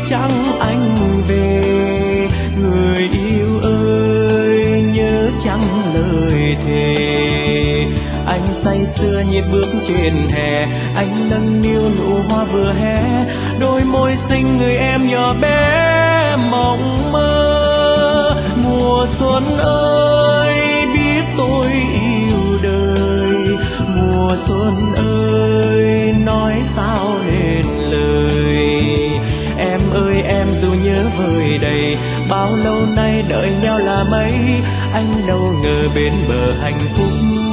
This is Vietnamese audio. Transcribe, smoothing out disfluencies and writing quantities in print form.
chẳng anh về. Người yêu ơi nhớ chẳng lời thề, anh say sưa nhịp bước trên hè, anh nâng niu nụ hoa vừa hé, đôi môi xinh người em nhỏ bé mộng mơ. Mùa xuân ơi biết tôi yêu đời, mùa xuân ơi nói sao nên lời. Em ơi em dù nhớ vời đầy, bao lâu nay đợi nhau là mấy, anh đâu ngờ bên bờ hạnh phúc